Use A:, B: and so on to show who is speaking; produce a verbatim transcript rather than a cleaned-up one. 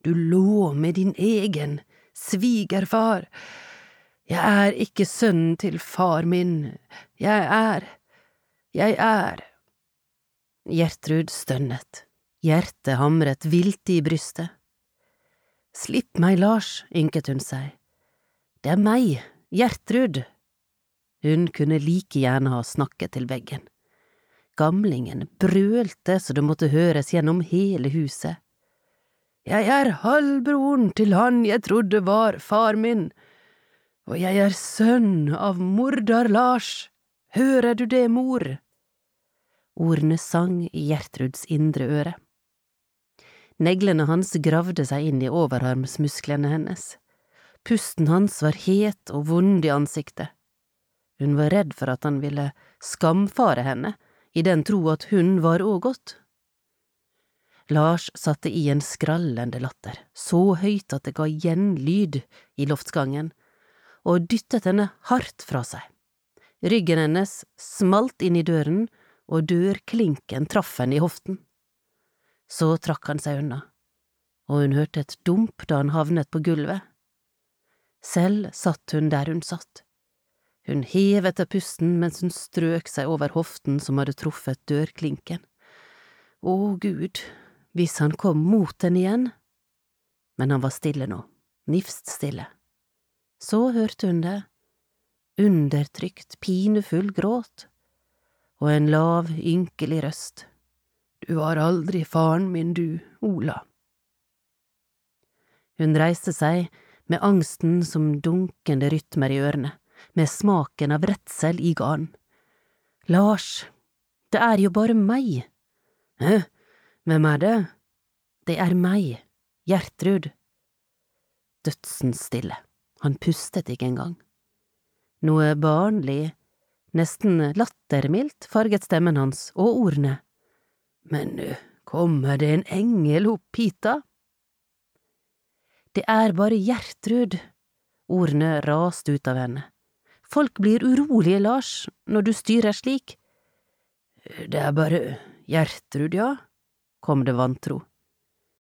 A: Du lå med din egen svigerfar. Jeg er ikke sønnen til far min. Jeg er, jeg er. Gjertrud stønnet. Hjertet hamret vilt i brystet. Slipp meg, Lars, ynket hun seg. Det er meg, Gjertrud. Hun kunne like gjerne ha snakket til veggen. Gamlingen brølte så det måtte høres gjennom hele huset. Jeg er halvbroren til han jeg trodde var far min, og jeg er sønn av mordar Lars. Hører du det, mor? Ordene sang i Gjertruds indre øre. Neglene hans gravde seg inn i overarmsmusklene hennes. Pusten hans var het og vond i ansiktet. Hun var redd for at han ville skamfare henne, i den tro at hun var også godt. Lars satte i en skrallende latter, så høyt at det ga gjenlyd i loftsgangen, og dyttet henne hardt fra seg. Ryggen hennes smalt inn i døren, og dørklinken traff henne i hoften. Så trakk han seg unna, og hun hørte et dump da han havnet på gulvet. Selv satt hun der hun satt. Hun hevet til pusten mens hun strøk seg over hoften som hadde truffet dørklinken. Å Gud, hvis han kom mot henne igjen. Men han var stille nå, nifst stille. Så hørte hun det, undertrykt, pinefull gråt, og en lav, ynkelig røst. Du var aldri faren min, du, Ola. Hun reiste seg med angsten som dunkende rytmer i ørene, med smaken av redsel i garn. Lars, det er jo bare meg. Hæ? Hvem er det? Det er meg, Gjertrud. Dødsens stille. Han pustet ikke engang. Noe barnlig, nesten lattermildt farget stemmen hans og ordene. Men kommer det en engel opp hit da? Det er bare Gjertrud. Ordene raste ut av henne. Folk blir urolige, Lars, når du styrer slik. Det er bare Gjertrud, ja, kom det vantro.